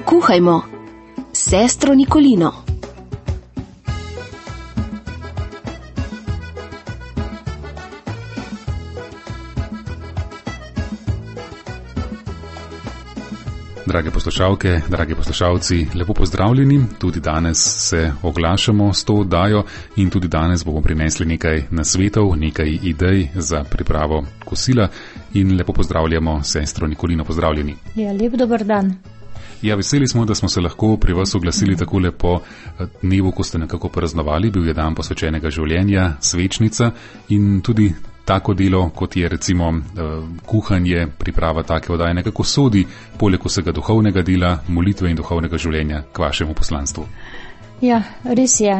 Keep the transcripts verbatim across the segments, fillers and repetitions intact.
Kuhajmo s sestro Nikolino. Drage poslušalke, dragi poslušalci, lepo pozdravljeni. Tudi danes se oglašamo s to oddajo in tudi danes bomo prinesli nekaj nasvetov, nekaj idej za pripravo kosila in lepo pozdravljamo sestro Nikolino. Pozdravljeni. Ja, lep dober dan. Ja, veseli smo, da smo se lahko pri vas oglasili tako lepo dnevu, ko ste nekako praznovali, bil je dan posvečenega življenja, svečnica in tudi tako delo, kot je recimo kuhanje, priprava take oddaje, nekako sodi poleg vsega duhovnega dela, molitve in duhovnega življenja k vašemu poslanstvu. Ja, res je.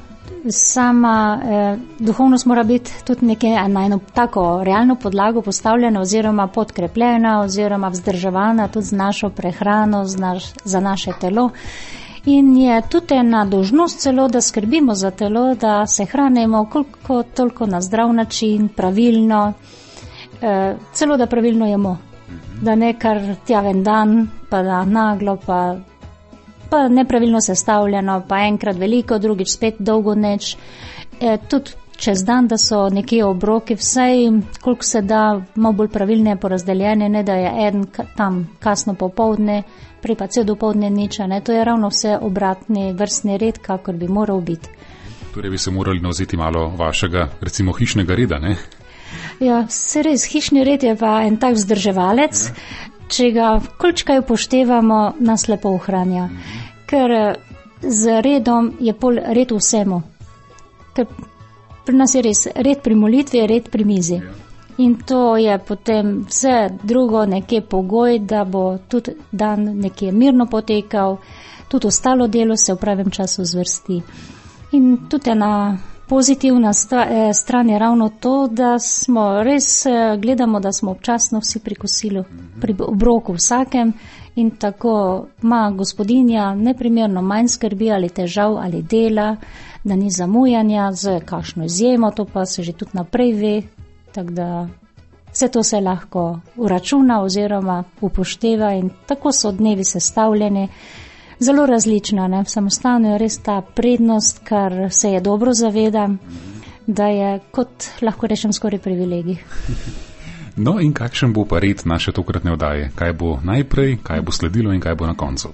Sama eh, duhovnost mora biti tudi nekaj na eno tako realno podlago postavljena oziroma podkrepljena oziroma vzdrževana tudi z našo prehrano, z naš, za naše telo. In je tudi ena dolžnost celo, da skrbimo za telo, da se hranimo koliko toliko na zdrav način, pravilno, eh, celo da pravilno jemo. Da ne kar tjaven dan, pa da naglo, pa, pa nepravilno sestavljeno, pa enkrat veliko, drugič spet dolgo neč. Eh, tudi čez dan, da so nekje obroki, vsaj koliko se da, malo bolj pravilne porazdeljene, ne da je eden tam kasno popoldne, prej pa cel dopoldne nič, ne, to je ravno vse obratni vrstni red, kakor bi moral biti. Torej bi se morali navzeti malo vašega, recimo, hišnega reda, ne? Ja, se res, hišni red je pa en tak vzdrževalec, ja. Če ga kolikškaj upoštevamo, nas lepo ohranja. Mhm. Ker z redom je pol red vsemu. Ker pri nas je res red pri molitvi, red pri mizi. Ja. In to je potem vse drugo nekje pogoj, da bo tudi dan nekje mirno potekal, tudi ostalo delo se v pravem času zvrsti. In tudi ena pozitivna stran je ravno to, da smo res gledamo, da smo občasno vsi pri kosilu, pri obroku vsakem in tako ima gospodinja neprimerno manj skrbi ali težav ali dela, da ni zamujanja z kakšno izjemo, to pa se že tudi naprej ve. Tako da vse to se lahko uračuna oziroma upošteva in tako so dnevi sestavljeni. Zelo različna, ne? Samostalno je res ta prednost, kar se je dobro zavedam, da je kot, lahko rečem, skoraj privilegij. No in kakšen bo pa red naše tokratne oddaje? Kaj bo najprej, kaj bo sledilo in kaj bo na koncu?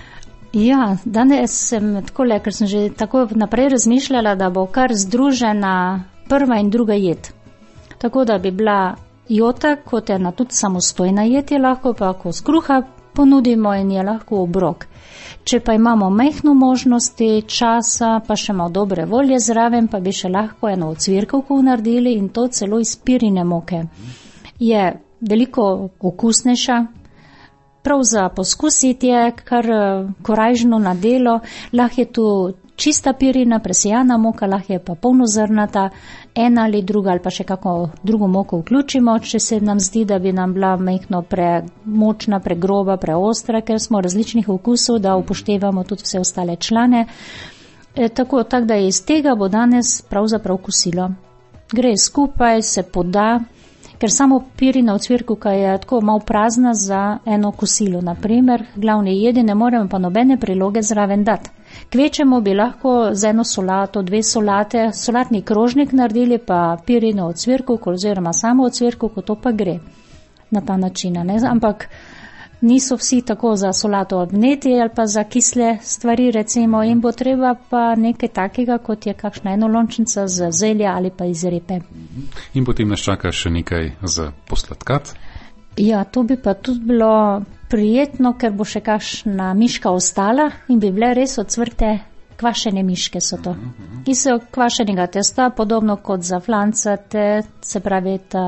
Ja, danes sem takole, ker sem že tako naprej razmišljala, da bo kar združena prva in druga jed. Tako da bi bila jota, kot ena tudi samostojna jed je lahko, pa ko skruha ponudimo in je lahko obrok. Če pa imamo majhno možnosti, časa, pa še malo dobre volje zraven, pa bi še lahko eno ocvirkovko naredili in to celo iz pirine moke. Je veliko okusnejša, prav za poskusiti je, kar korajžno na delo, lahko je tu čista pirina, presejana moka, lahko je pa polnozrnata, ena ali druga ali pa še kako drugo moko vključimo, če se nam zdi, da bi nam bila majhno premočna, pregroba, preostra, ker smo različnih okusov, da upoštevamo tudi vse ostale člane. E, tako, tak, da iz tega bo danes pravzaprav kosilo. Gre skupaj, se poda, ker samo pirina ocvirkovka je tako malo prazna za eno kosilo. Naprimer, glavne jedi ne moremo pa nobene priloge zraven dati. Kvečemo bi lahko z eno solato, dve solate, solatni krožnik naredili, pa pirino ocvirkovko oziroma samo ocvirkovko, to pa gre na ta način. Ne? Ampak niso vsi tako za solato odneti ali pa za kisle stvari recimo in bo treba pa nekaj takega, kot je kakšna enolončnica z zelja ali pa iz repe. In potem nas čaka še nekaj za posladkat. Ja, to bi pa tudi bilo prijetno, ker bo še kakšna miška ostala in bi bile res ocvrte kvašene miške so to. Iz kvašenega testa, podobno kot za flancate, se pravi ta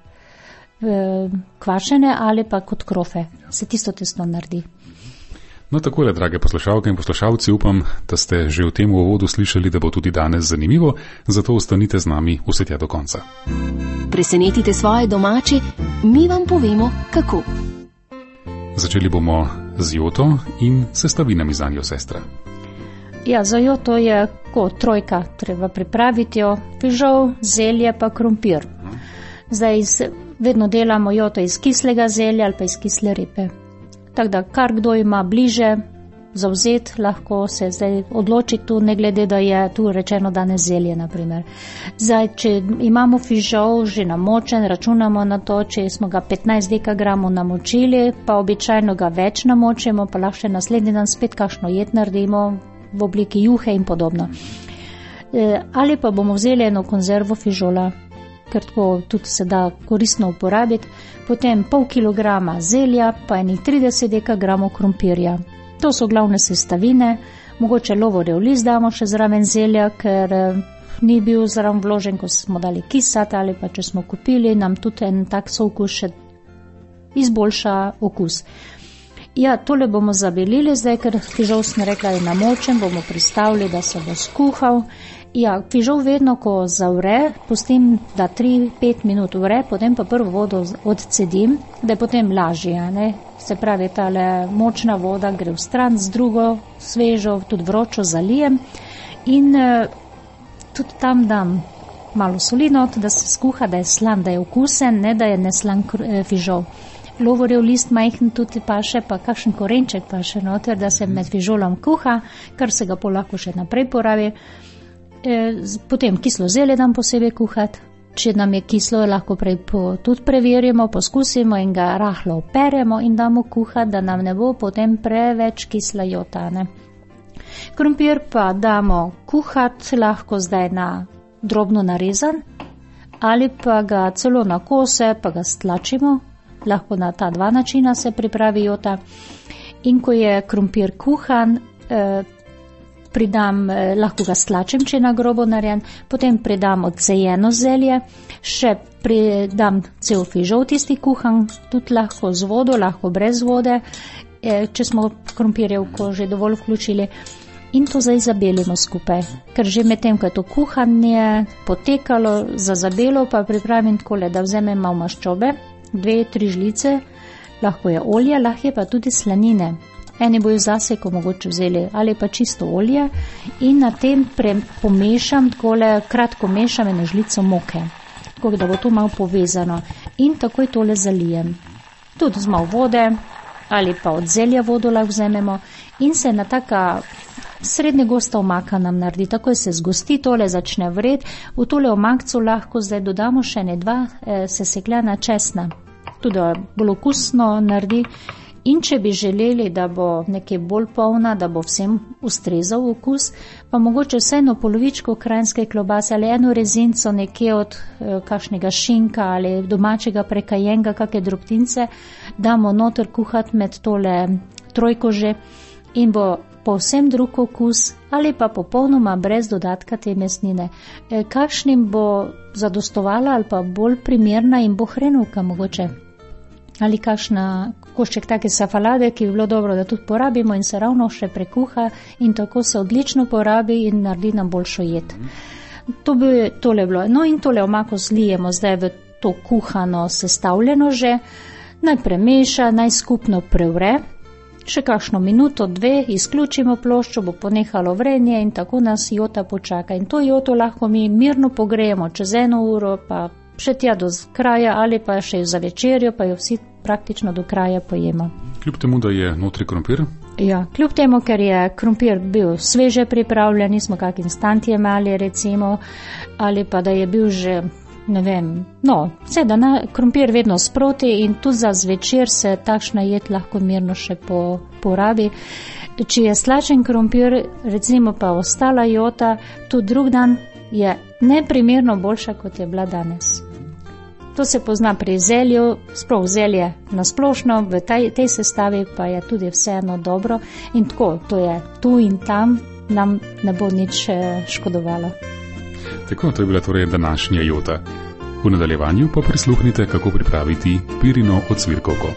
e, kvašene ali pa kot krofe. Se tisto testo naredi. No takole, drage poslušalke in poslušalci, upam, da ste že v tem uvodu slišali, da bo tudi danes zanimivo, zato ostanite z nami vse tja do konca. Presenetite svoje domače, mi vam povemo, kako. Začeli bomo z joto in sestavinami zanjo, sestra. Ja, za joto je kot trojka, treba pripraviti jo, fižol, zelje pa krompir. Zdaj iz, vedno delamo joto iz kislega zelja ali pa iz kisle repe. tako da kar kdo ima bliže zavzet, lahko se zdaj odloči tu, ne glede, da je tu rečeno danes zelje, naprimer. Zdaj, če imamo fižol že namočen, računamo na to, če smo ga petnajst dekagramov namočili, pa običajno ga več namočimo, pa lahko še naslednji dan spet kakšno jed naredimo v obliki juhe in podobno. E, ali pa bomo vzeli eno konzervo fižola, ker tako tudi se da koristno uporabiti, potem pol kilograma zelja, pa enih trideset dekagramov krompirja. To so glavne sestavine, mogoče lovorjev list damo še zraven zelja, ker eh, ni bil zraven vložen, ko smo dali kisati, ali pa če smo kupili, nam tudi en tak soukus še izboljša okus. Ja, tole bomo zabelili zdaj, ker fižol sem rekla je namočen, bomo pristavili, da se bo skuhal. Ja, fižol vedno, ko zavre, pustim, da tri pet minut vre, potem pa prvo vodo odcedim, da je potem lažje, ne? Se pravi, tale močna voda gre v stran, z drugo svežo, tudi vročo zalijem in eh, tudi tam dam malo solinot, da se skuha, da je slan, da je okusen, ne da je neslan eh, fižol. Lovorjev list majhen tudi paše, pa kakšen korenček paše noter, da se med fižolom kuha, kar se ga po lahko še naprej porabi. E, potem kislo zelje dam posebej kuhati, če nam je kislo, lahko prej po, tudi preverimo, poskusimo in ga rahlo operemo in damo kuhati, da nam ne bo potem preveč kisla jota, ne. Krompir pa damo kuhati, lahko zdaj na drobno narezan, ali pa ga celo na kose, pa ga stlačimo, lahko na ta dva načina se pripravi jota. In ko je krompir kuhan, eh, pridam, eh, lahko ga stlačim, če je na grobo narejen, potem pridam odsejeno zelje, še pridam cel fižol tisti kuhan, tudi lahko z vodo, lahko brez vode, eh, če smo krompirjevko že dovolj vključili. In to zdaj zabelimo skupaj, ker že med tem, ko je to kuhanje potekalo, za zabelo pa pripravim takole, da vzemem malo maščobe, dve, tri žlice, lahko je olje, lahko je pa tudi slanine. Eni bojo zaseko mogoče vzeli ali pa čisto olje in na tem pre, pomešam, takole kratko mešam eno žlico moke, tako da bo to malo povezano in takoj tole zalijem. Tudi z malo vode ali pa od zelja vodo lahko vzememo in se na taka srednje gosta omaka nam naredi, takoj se zgosti, tole začne vred, v tole omakcu lahko zdaj dodamo še ne dva eh, sesekljana česna, tudi bolj okusno naredi. In če bi želeli, da bo nekaj bolj polna, da bo vsem ustrezal okus, pa mogoče vseeno polovičko kranjske klobase ali eno rezinco nekje od eh, kakšnega šinka ali domačega prekajenga, kakšne drobtince, damo noter kuhati med tole trojko že in bo povsem drug okus ali pa popolnoma brez dodatka te mesnine. E, kakšnim bo zadostovala ali pa bolj primerna in bo hrenovka mogoče. Ali kakšna košček take safalade, ki bi bilo dobro, da tudi porabimo in se ravno še prekuha in tako se odlično porabi in naredi nam boljšo jed. To bi tole bilo. No in tole omako zlijemo zdaj v to kuhano sestavljeno že, naj premeša, naj skupno prevre, še kakšno minuto, dve, izključimo ploščo, bo ponehalo vrenje in tako nas jota počaka. In to joto lahko mi mirno pogrejemo čez eno uro, pa še tja do kraja ali pa še za večerjo, pa jo vsi praktično do kraja pojemo. Kljub temu, da je notri krompir? Ja, kljub temu, ker je krompir bil sveže pripravljen, nismo kak instant jemali recimo, ali pa da je bil že, ne vem, no, vse da na krompir vedno sproti in tudi za zvečer se takšna jed lahko mirno še po, porabi. Če je slačen krompir, recimo pa ostala jota, tudi drug dan je neprimerno boljša, kot je bila danes. To se pozna pri zelju, sploh zelje na splošno, v tej, tej sestavi pa je tudi vseeno dobro in tako, to je tu in tam, nam ne bo nič škodovalo. Tako, to je bila torej današnja jota. V nadaljevanju pa prisluhnite, kako pripraviti pirino ocvirkovko.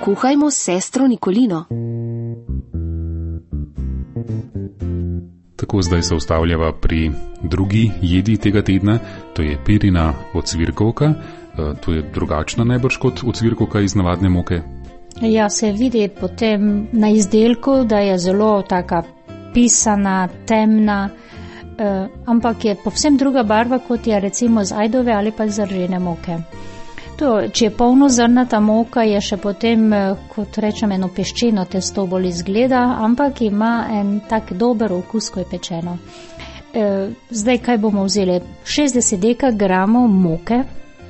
Kuhajmo s sestro Nikolino. Tako zdaj se ustavljava pri drugi jedi tega tedna, to je pirina ocvirkovka. To je drugačna najbrž kot ocvirkovka iz navadne moke. Ja, se vidi potem na izdelku, da je zelo taka pisana, temna, eh, ampak je povsem druga barva, kot je recimo z ajdove ali pa z ržene moke. To, če je polnozrnata moka, je še potem, kot rečem, eno peščeno testo bolj izgleda, ampak ima en tak dober okus, ko je pečeno. E, zdaj, kaj bomo vzeli? šestdeset dekagramov moke,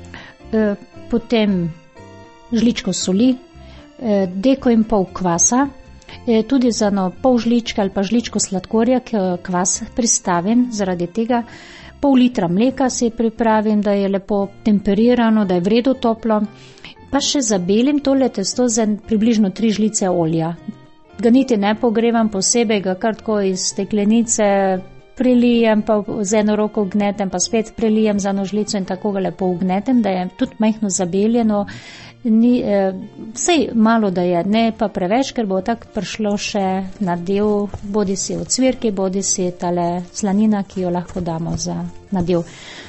e, potem žličko soli, e, deko in pol kvasa, e, tudi za no, pol žlička ali pa žličko sladkorja, ki kvas pristavim zaradi tega. Pol litra mleka si pripravim, da je lepo temperirano, da je v redu toplo, pa še zabelim tole testo za približno tri žlice olja. Ga niti ne pogrevam posebej, ga kar tako iz steklenice prelijem, pa z eno roko ugnetem, pa spet prelijem za eno žlico in tako ga lepo ugnetem, da je tudi majhno zabeljeno, ni, eh, vsej malo da je, ne pa preveč, ker bo tako prišlo še nadev, bodi si ocvirki, bodi si tale slanina, ki jo lahko damo za nadev.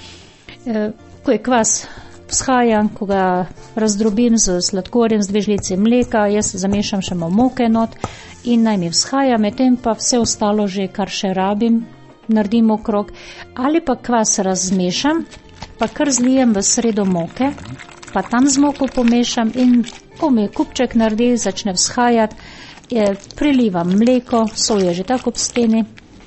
Eh, ko je kvas vzhajan, ko ga razdrobim z sladkorjem, z dve žlici mleka, jaz zamešam še malo moke not in naj mi vzhaja, medtem pa vse ostalo že, kar še rabim, naredim okrog, ali pa kvas razmešam, pa kar zlijem v sredo moke, pa tam z moko pomešam in ko mi kupček naredi, začne vzhajati, je, prilivam mleko, sol je že tako ob steni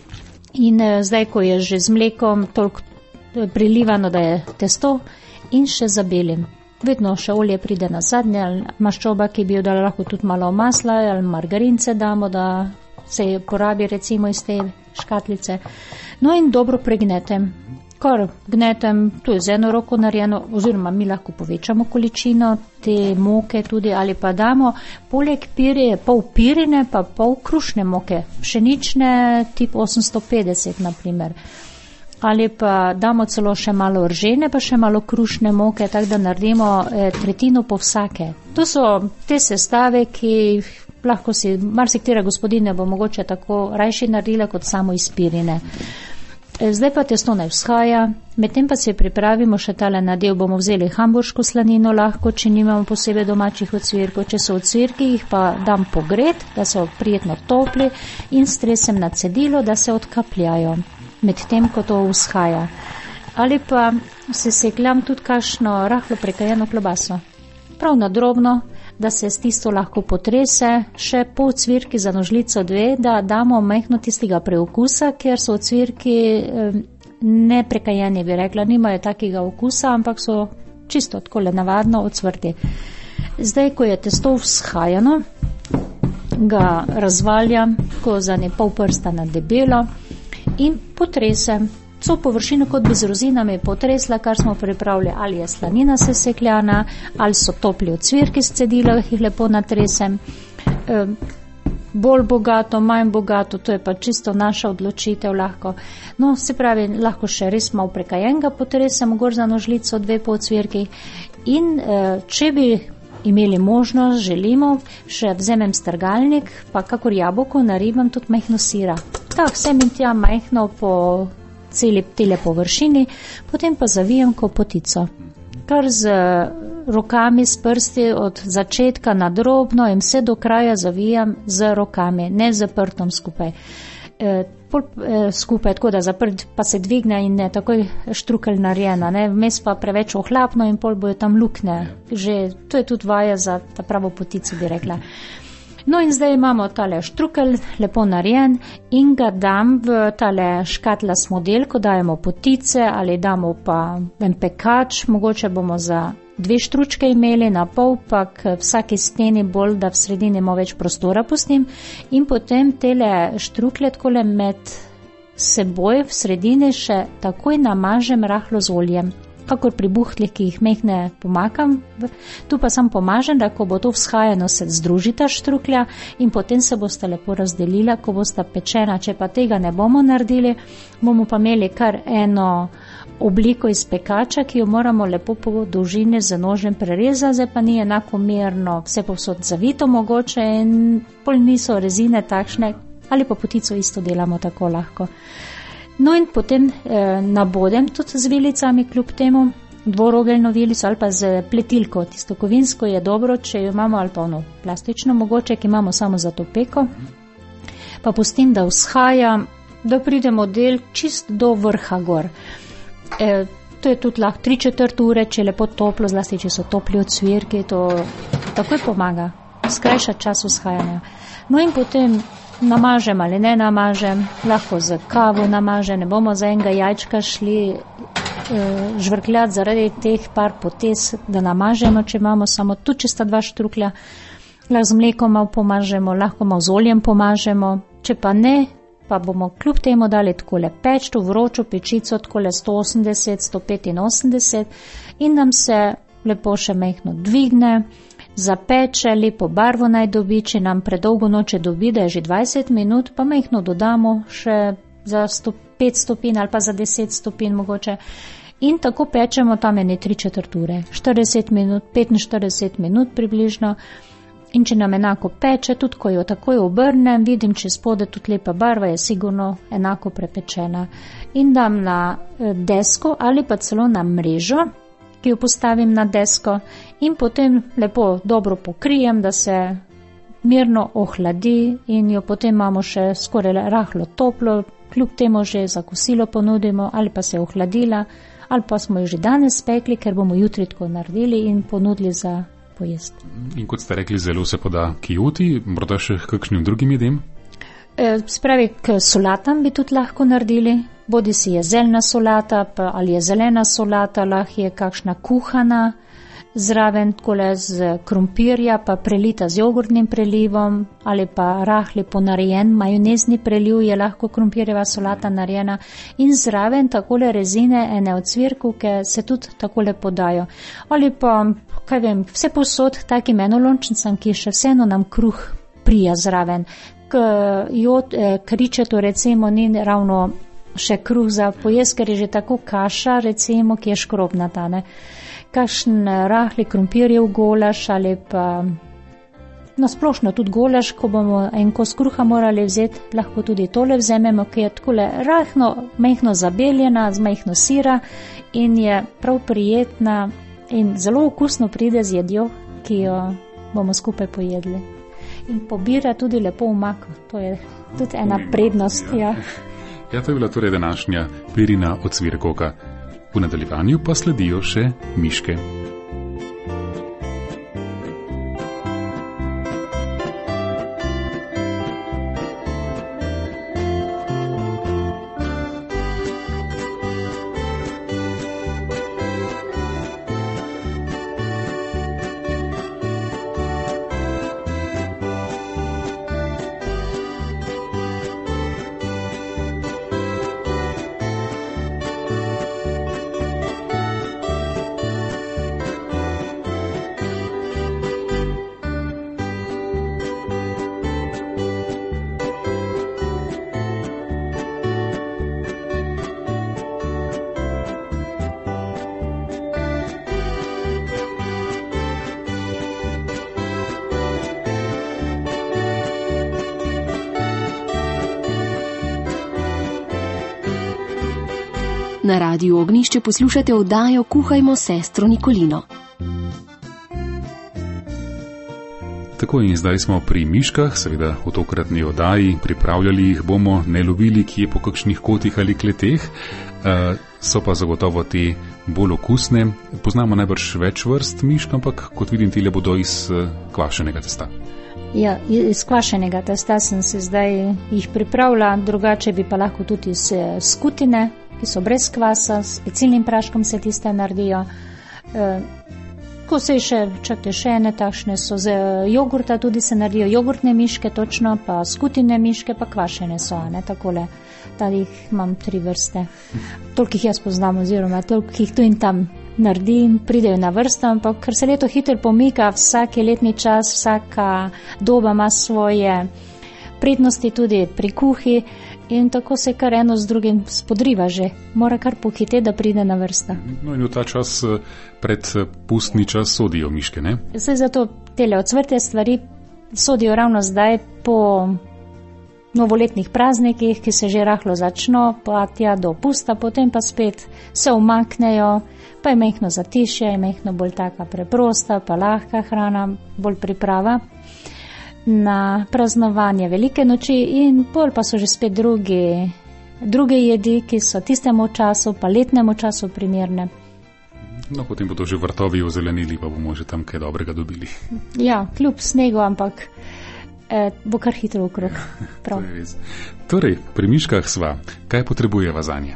in eh, zdaj, ko je že z mlekom toliko prilivano, da je testo, in še zabelim. Vedno še olje pride na zadnje, ali maščoba, ki bi jo dala, lahko tudi malo masla ali margarince damo, da se porabi recimo iz te škatlice. No in dobro pregnetem. Kar gnetem, tu je z eno roko narejeno, oziroma mi lahko povečamo količino te moke tudi, ali pa damo poleg pirije pol pirine, pa pol krušne moke, pšenične tip osemsto petdeset na primer. Ali pa damo celo še malo ržene, pa še malo krušne moke, tako da naredimo eh, tretjino po vsake. To so te sestave, ki lahko si, marsikatera gospodinja bo mogoče tako rajši naredila kot samo iz pirine. Zdaj pa testo naj vzhaja, medtem pa si pripravimo še tale nadev, bomo vzeli hamburško slanino lahko, če nimamo posebej domačih ocvirkov, če so ocvirki, jih pa dam pogret, da so prijetno topli in stresem na cedilo, da se odkapljajo, medtem ko to vzhaja. Ali pa se sekljam tudi kakšno rahlo prekajeno klobaso, prav na drobno, da se s tisto lahko potrese, še pol cvirki za nožlico dve, da damo majhno tistega preokusa, ker so cvirki eh, ne prekajeni, bi rekla, nimajo takega okusa, ampak so čisto takole navadno odsvrti. Zdaj, ko je testo vzhajano, ga razvaljam, ko za ne pol prsta na debelo in potresem. So površino, kot bi z rozinami potresla, kar smo pripravili, ali je slanina sesekljana, ali so topli ocvirki s cedila, jih lepo natresem. E, bolj bogato, manj bogato, to je pa čisto naša odločitev lahko. No, se pravi, lahko še res malo prekajenega potresem, gor za nožlico, dve po ocvirki. In e, če bi imeli možnost, želimo, še vzemem strgalnik, pa kakor jabolko naribam tudi majhno sira. Tak, sem in tja majhno po celi tele površini, potem pa zavijem ko potico. Kar z rokami, s prsti od začetka na drobno in vse do kraja zavijam z rokami, ne z prtom skupaj. E, pol, e, skupaj, tako da zaprt pa se dvigne in ne takoj štrukelj narejena, ne, vmes pa preveč ohlapno in pol bojo tam lukne. Že, to je tudi vaja za ta pravo potico, bi rekla. No in zdaj imamo tale štrukelj, lepo narejen in ga dam v tale škatla s modelko, dajemo potice ali damo pa en pekač, mogoče bomo za dve štručke imeli na pol, pa k vsaki steni bolj, da v sredini malo več prostora pustim in potem tele štrukle takole med seboj v sredini še takoj namažem rahlo z oljem. kakor pri buhtlih, ki jih mehne pomakam. Tu pa sam pomažem, da ko bo to vzhajeno, se združita štruklja in potem se bosta lepo razdelila, ko bosta pečena. Če pa tega ne bomo naredili, bomo pa imeli kar eno obliko iz pekača, ki jo moramo lepo po dolžini z nožem prerezati, zdaj pa ni enakomerno vse povsod zavito mogoče in pol niso rezine takšne, ali pa potico isto delamo tako lahko. No in potem eh, nabodem tudi z vilicami, kljub temu dvorogeljno vilico ali pa z pletilko. Tisto kovinsko je dobro, če jo imamo, ali pa ono plastično mogoče, ki imamo samo za to peko. Pa pustim, da vzhaja, da pridemo del čist do vrha gor. E, to je tudi lahko tri četrt ure, če je lepo toplo, zlasti če so topli ocvirki, to takoj pomaga, skrajša čas vzhajanja. No in potem namažem ali ne namažem, lahko z kavo namažem, ne bomo za enega jajčka šli e, žvrkljati zaradi teh par potez, da namažemo, če imamo samo tu, če sta dva štruklja, lahko z mlekom malo pomažemo, lahko malo z oljem pomažemo, če pa ne, pa bomo kljub temu dali takole peč, to vročo pečico, takole sto osemdeset, sto petinosemdeset in nam se lepo še mehno dvigne, zapeče, lepo barvo naj dobi, če nam predolgo noče dobi, da je že dvajset minut, pa mehno dodamo še za sto pet stopinj ali pa za deset stopinj mogoče in tako pečemo tam ene tri četrt ure, štirideset minut, petinštirideset minut približno. In če nam enako peče, tudi ko jo takoj obrnem, vidim, če spode tudi lepa barva, je sigurno enako prepečena. In dam na desko ali pa celo na mrežo, ki jo postavim na desko in potem lepo dobro pokrijem, da se mirno ohladi in jo potem imamo še skoraj rahlo toplo, kljub temu že za kosilo ponudimo ali pa se je ohladila ali pa smo jo že danes spekli, ker bomo jutri tako naredili in ponudili za pojest. In kot ste rekli, zelo se poda k joti, morda še kakšnim drugim jedem? E, spravi, k solatam bi tudi lahko naredili, bodi si je zeljna solata pa ali je zelena solata, lahko je kakšna kuhana, zraven takole z krompirja pa prelita z jogurtnim prelivom ali pa rahli ponarejen majonezni preliv je lahko krompirjeva solata narejena in zraven takole rezine ene ocvirkovke se tudi takole podajo. Ali pa, kaj vem, vse posod takim enolončnicam, ki še vseeno nam kruh prija zraven. K, jod, k ričetu recimo ni ravno še kruh za pojest, ker je že tako kaša recimo, ki je škrobnata, ne. Kakšen rahli krompirjev golaž ali pa nasplošno tudi golaž, ko bomo en kos kruha morali vzeti, lahko tudi tole vzememo, ki je takole rahno, mehno zabeljena, z mehno sira in je prav prijetna in zelo okusno pride z jedjo, ki jo bomo skupaj pojedli. In pobira tudi lepo v mako, to je tudi ena prednost. Ja, ja to je bila torej današnja pirina ocvirkovka. V nadaljevanju pa sledijo še miške. Na Radiu Ognjišče poslušate oddajo Kuhajmo s sestro Nikolino. Tako in zdaj smo pri miškah, seveda v tokratni oddaji, pripravljali jih bomo, ne lovili kje po kakšnih kotih ali kleteh, uh, so pa zagotovo te bolj okusne. Poznamo najbrž več vrst mišk, ampak kot vidim, tile bodo iz uh, kvašenega testa. Ja, iz kvašenega testa sem se zdaj jih pripravila, drugače bi pa lahko tudi iz skutine, ki so brez kvasa, s specialnim praškom se tiste naredijo. E, ko se še, čakajte, še ene takšne so z jogurta, tudi se naredijo jogurtne miške, točno, pa skutine miške, pa kvašene so, ne, takole. Da jih imam tri vrste. Toliko jih jaz poznam, oziroma toliko jih tu in tam naredim, pridejo na vrsto, ampak ker se leto hitro pomika, vsak letni čas, vsaka doba ima svoje prednosti tudi pri kuhi in tako se kar eno z drugim spodriva že. Mora kar pohiteti, da pride na vrsta. No in v ta čas pred pustni čas sodijo miške, ne? Zdaj zato tele odsvrte stvari sodijo ravno zdaj po novoletnih praznikih, ki se že rahlo začno, pa tja do pusta, potem pa spet se umaknejo, pa je mehno zatišje, je mehno bolj taka preprosta, pa lahka hrana, bolj priprava na praznovanje velike noči in pol pa so že spet drugi, druge jedi, ki so tistemu času, pa letnemu času primerne. No, potem bodo že vrtovi ozelenili, pa bomo že tam kaj dobrega dobili. Ja, kljub snegu, ampak eh, bo kar hitro okrog. To je res. Torej, pri miškah sva, kaj potrebujeva zanje?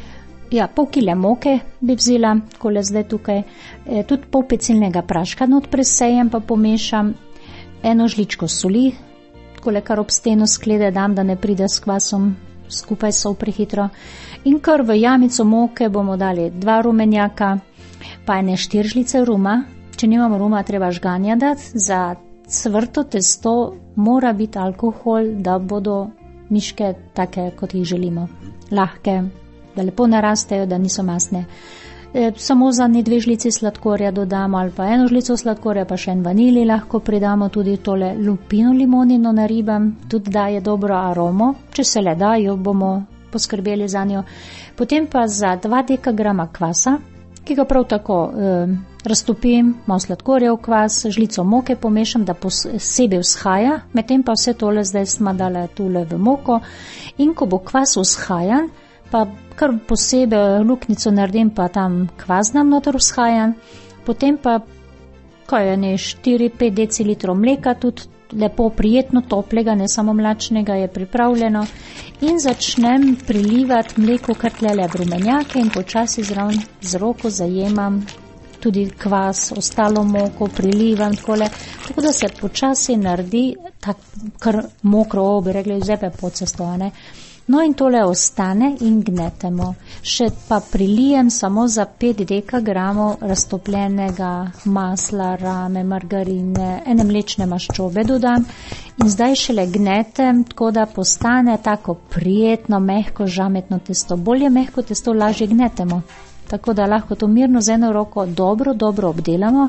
Ja, pol kile moke bi vzela, kole zdaj tukaj, e, tudi pol pecilnega praška not presejem, pa pomešam, eno žličko soli, kole kar ob steno sklede dam, da ne pride s kvasom skupaj sol prehitro. In kar v jamico moke bomo dali dva rumenjaka, pa ene štiri žlice ruma. Če nimamo ruma, treba žganja dati. Za cvrto testo mora biti alkohol, da bodo miške take, kot jih želimo. Lahke, da lepo narastejo, da niso masne. E, samo za ne dve žlici sladkorja dodamo ali pa eno žlico sladkorja, pa še en vanili lahko pridamo, tudi tole lupino limonino naribam, tudi daje dobro aromo, če se le da, jo bomo poskrbeli za njo. Potem pa za dva dekagrama kvasa, ki ga prav tako e, raztopim, malo sladkorja v kvas, žlico moke pomešam, da posebej vzhaja, medtem pa vse tole zdaj smo dali tule v moko in ko bo kvas vzhajan, pa kar posebej luknico naredim, pa tam kvas dam noter vzhajan, potem pa, kaj je ne, štiri pet decilitrov mleka, tudi lepo prijetno toplega, ne samo mlačnega, je pripravljeno in začnem prilivati mleko kar tlele v rumenjake in počasi zraven z roko zajemam tudi kvas, ostalo moko, prilivam takole, tako da se počasi naredi tak kar mokro, bi rekli, zepe podsestovane. No in tole ostane in gnetemo. Še pa prilijem samo za pet dekagramov raztopljenega masla, rame, margarine, ene mlečne maščobe dodam in zdaj šele gnetem, tako da postane tako prijetno, mehko, žametno testo. Bolje mehko testo lažje gnetemo, tako da lahko to mirno z eno roko dobro, dobro obdelamo.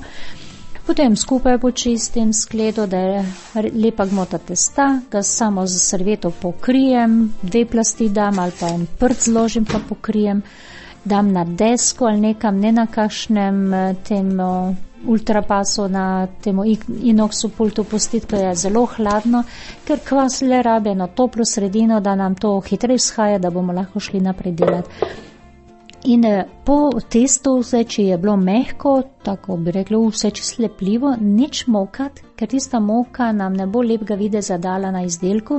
Potem skupaj počistim skledo, da je lepa gmota testa, ga samo z servieto pokrijem, dve plasti dam ali pa en prt zložim pa pokrijem, dam na desko ali nekam, ne na kakšnem tem ultrapasu, na temu inoxu pultu pustiti, ko je zelo hladno, ker kvas le rabe eno toplo sredino, da nam to hitreje vzhaja, da bomo lahko šli naprej delati. In po testu, vse, če je bilo mehko, tako bi rekli, vse če slepljivo, nič mokat, ker tista moka nam ne bo lepega videza dala na izdelku.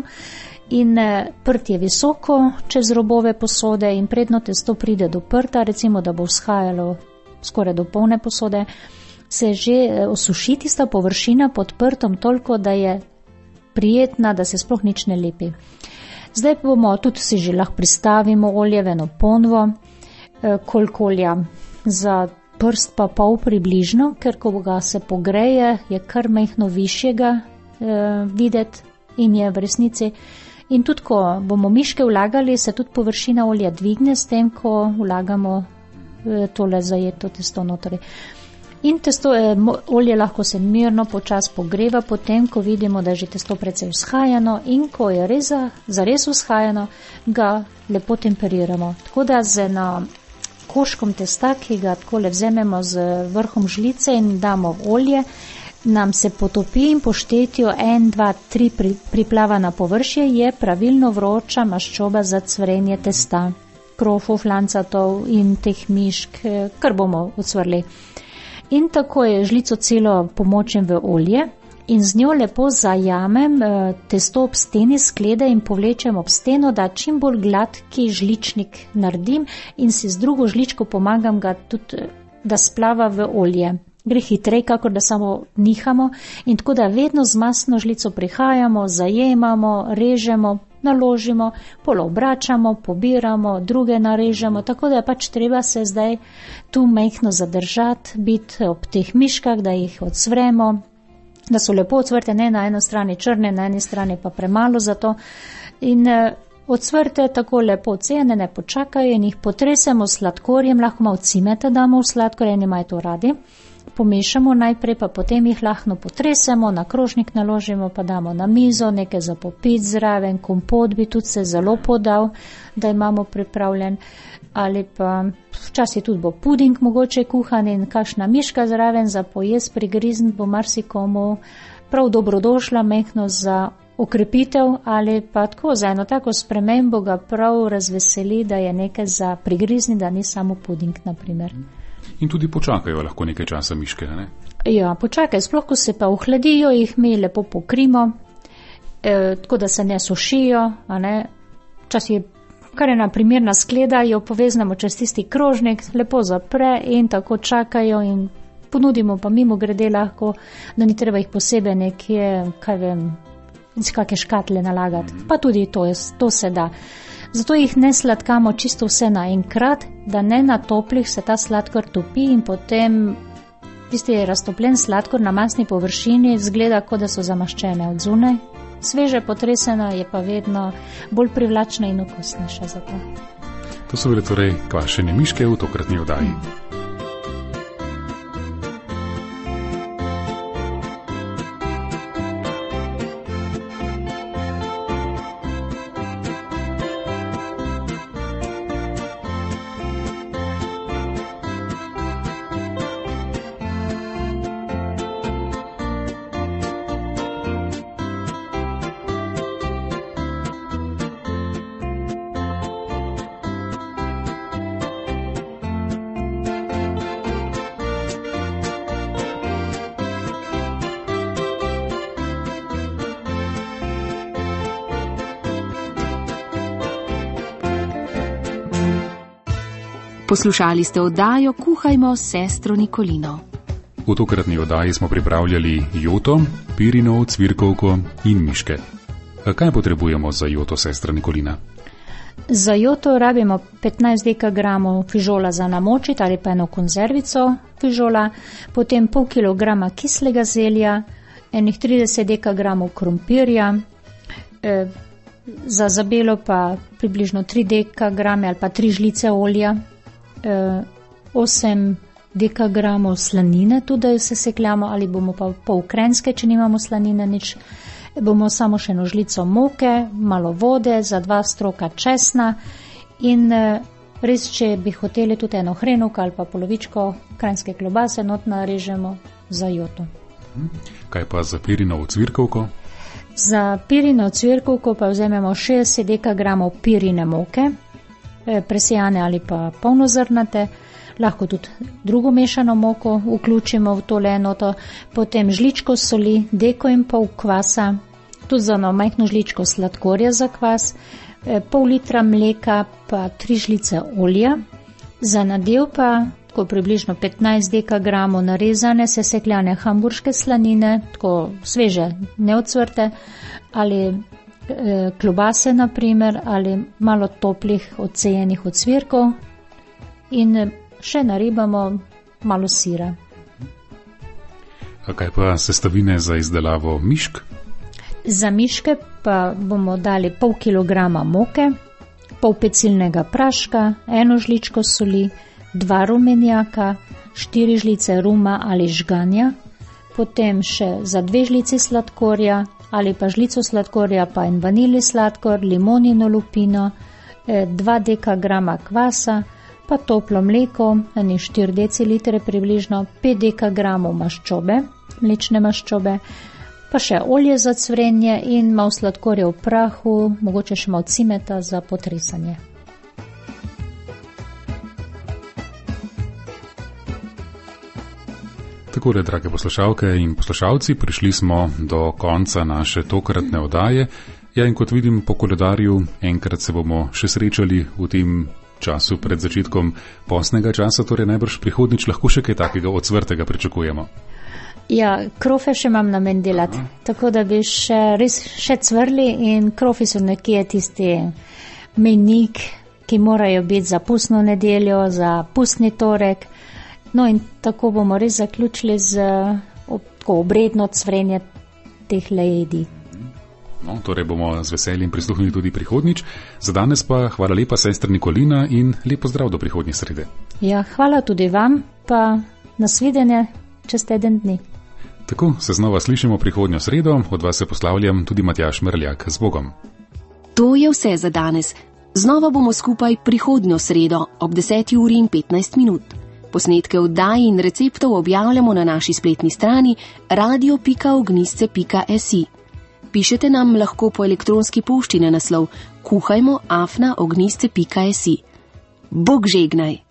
In prt je visoko čez robove posode in predno testo pride do prta, recimo, da bo vzhajalo skoraj do polne posode, se že osuši tista površina pod prtom toliko, da je prijetna, da se sploh nič ne lepi. Zdaj bomo tudi si že lahko pristavimo olje v eno ponvo, koliko olja za prst pa pol približno, ker ko ga se pogreje, je kar mehno višjega eh, videti in je v resnici. In tudi, ko bomo miške vlagali, se tudi površina olja dvigne s tem, ko vlagamo eh, tole zajeto testo notri. In testo, eh, olje lahko se mirno počas pogreva, potem, ko vidimo, da je že testo precej vzhajano in ko je res, zares vzhajano, ga lepo temperiramo. Tako da z eno koškom testa, ki ga takole vzememo z vrhom žlice in damo v olje, nam se potopi in po štetju en, dva, tri pri, priplava na površje, je pravilno vroča maščoba za cvrenje testa, krofov, flancatov in teh mišk, kar bomo odsvrli. In tako je žlico celo pomočim v olje in z njo lepo zajamem testo ob steni sklede in povlečem ob steno, da čim bolj gladki žličnik naredim in si z drugo žličko pomagam ga tudi, da splava v olje. Gre hitrej, kakor da samo nihamo in tako da vedno z masno žlico prihajamo, zajemamo, režemo, naložimo, pol obračamo, pobiramo, druge narežemo, tako da je pač treba se zdaj tu majhno zadržati, biti ob teh miškah, da jih odsvremo, da so lepo odsvrte, ne na eno strani črne, na eni strani pa premalo za to. In odsvrte tako lepo cenjene počakajo in jih potresemo s sladkorjem, lahko malo cimeta damo v sladkor, eni imajo to radi. Pomešamo najprej, pa potem jih lahko potresemo, na krožnik naložimo, pa damo na mizo, nekaj za popit zraven, kompot bi tudi se zelo podal, da imamo pripravljen, ali pa včasih tudi bo puding mogoče kuhan in kakšna miška zraven za pojest, prigrizn bo marsikomu prav dobrodošla, mehno za okrepitev ali pa tako za eno tako spremembo ga prav razveseli, da je nekaj za prigrizni, da ni samo puding, na primer. In tudi počakajo lahko nekaj časa miške, ne? Ja, počakaj, sploh ko se pa ohladijo, jih mi lepo pokrimo, eh, tako da se ne sušijo, a ne. Včasih, kar je na primerna skleda, jo poveznamo čez tisti krožnik, lepo zapre in tako čakajo in ponudimo pa mimo grede lahko, da ni treba jih posebej nekje, kaj vem, iz kakšne škatle nalagati. Pa tudi to, je, to se da. Zato jih ne sladkamo čisto vse naenkrat, da ne na toplih se ta sladkor topi in potem tisti raztopljen sladkor na masni površini zgleda, kot da so zamaščene od zunaj. Sveže potresena je pa vedno bolj privlačna in okusnejša za to. To so bile torej kvašene miške v tokratni oddaji. Hmm. Poslušali ste oddajo Kuhajmo s sestro Nikolino. V tokratni oddaji smo pripravljali joto, pirino, cvirkovko in miške. Kaj potrebujemo za joto, sestra Nikolina? Za joto rabimo petnajst dekagramov fižola za namočiti ali pa eno konzervico fižola, potem pol kilograma kislega zelja, enih trideset dekagramov krompirja, e, za zabelo pa približno tri dekagrame ali pa tri žlice olja, osem dekagramov slanine, tudi da jo sesekljamo, ali bomo pa pol krenske, če nimamo slanine nič, bomo samo še eno žlico moke, malo vode, za dva stroka česna in res, če bi hoteli tudi eno hrenovko ali pa polovičko krenske klobase, not narežemo za joto. Kaj pa za pirinovo cvirkovko? Za pirinovo cvirkovko pa vzamemo šestdeset dekagramov pirine moke, presejane ali pa polnozrnate, lahko tudi drugo mešano moko vključimo v tole enoto, potem žličko soli, deko in pol kvasa, tudi za eno majhno žličko sladkorja za kvas, pol litra mleka pa tri žlice olja, za nadev pa tako približno petnajst dekagramov narezane sesekljane hamburške slanine, tako sveže, neocvrte, ali klobase na primer, ali malo toplih odcejenih ocvirkov in še naribamo malo sira. A kaj pa sestavine za izdelavo mišk? Za miške pa bomo dali pol kilograma moke, pol pecilnega praška, eno žličko soli, dva rumenjaka, štiri žlice ruma ali žganja, potem še za dve žlici sladkorja ali pa žlico sladkorja pa in vanilji sladkor, limonino lupino, dva dekagrama kvasa, pa toplo mleko, eni štiri decilitre približno, pet dekagramov maščobe, mlečne maščobe, pa še olje za cvrenje in malo sladkorja v prahu, mogoče še malo cimeta za potresanje. Takole, drage poslušalke in poslušalci, prišli smo do konca naše tokratne oddaje. Ja, in kot vidim po koledarju, enkrat se bomo še srečali v tem času pred začetkom postnega časa, torej najbrž prihodnič lahko še kaj takega odsvrtega pričakujemo. Ja, krofe še imam namen delati, Aha. tako da bi še, res še cvrli in krofi so nekje tisti mejnik, ki morajo biti za pustno nedeljo, za pustni torek. No in tako bomo res zaključili z tako obredno cvrenje teh lejedi. No, torej bomo z veseljem prisluhnili tudi prihodnič. Za danes pa hvala lepa, sestra Nikolina, in lepo zdrav do prihodnje srede. Ja, hvala tudi vam, pa nasvidenje čez teden dni. Tako se znova slišimo prihodnjo sredo, od vas se poslavljam tudi Matjaž Merljak. Z Bogom. To je vse za danes. Znova bomo skupaj prihodnjo sredo ob deseti uri in petnajst minut. Posnetke oddaj in receptov objavljamo na naši spletni strani radio pika ognjisce pika si. Pišete nam lahko po elektronski pošti na naslov kuhajmo afna ognjisce pika si. Bog žegnaj!